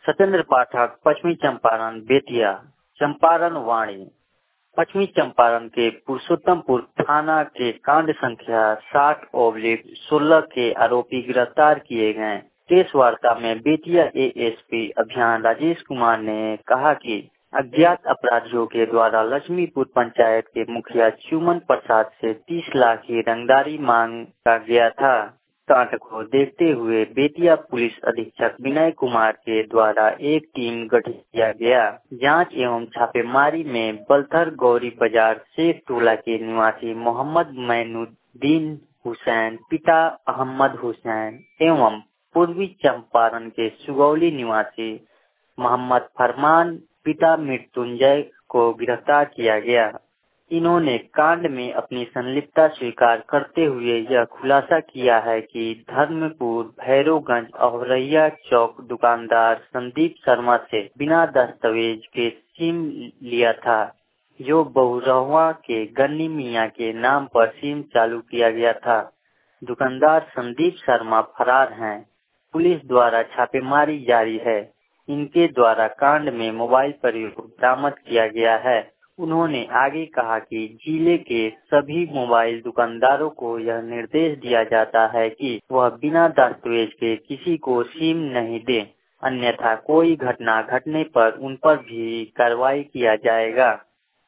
सत्येंद्र पाठक, पश्चिमी चंपारण, बेतिया। चंपारण वाणी। पश्चिमी चंपारण के पुरुषोत्तमपुर थाना के कांड संख्या 60/16 के आरोपी गिरफ्तार किए गए। प्रेस वार्ता में बेतिया एएसपी अभियान राजेश कुमार ने कहा कि अज्ञात अपराधियों के द्वारा लक्ष्मीपुर पंचायत के मुखिया चुमन प्रसाद से 30 लाख की रंगदारी मांगा गया था। कांड को देखते हुए बेतिया पुलिस अधीक्षक विनय कुमार के द्वारा एक टीम गठित किया गया। जांच एवं छापेमारी में बलथर गौरी बाजार शेख टोला के निवासी मोहम्मद मैनुद्दीन हुसैन पिता अहमद हुसैन एवं पूर्वी चंपारण के सुगौली निवासी मोहम्मद फरमान पिता मृत्युंजय को गिरफ्तार किया गया। इन्होंने कांड में अपनी संलिप्तता स्वीकार करते हुए यह खुलासा किया है कि धर्मपुर भैरवगंज औरैया चौक दुकानदार संदीप शर्मा से बिना दस्तावेज के सिम लिया था, जो बहुरहवा के गन्नी मियां के नाम पर सिम चालू किया गया था। दुकानदार संदीप शर्मा फरार हैं। पुलिस द्वारा छापेमारी जारी है। इनके द्वारा कांड में मोबाइल प्रयोग बरामद किया गया है। उन्होंने आगे कहा कि जिले के सभी मोबाइल दुकानदारों को यह निर्देश दिया जाता है कि वह बिना दस्तावेज के किसी को सिम नहीं दे, अन्यथा कोई घटना घटने पर उन पर भी कार्रवाई किया जाएगा।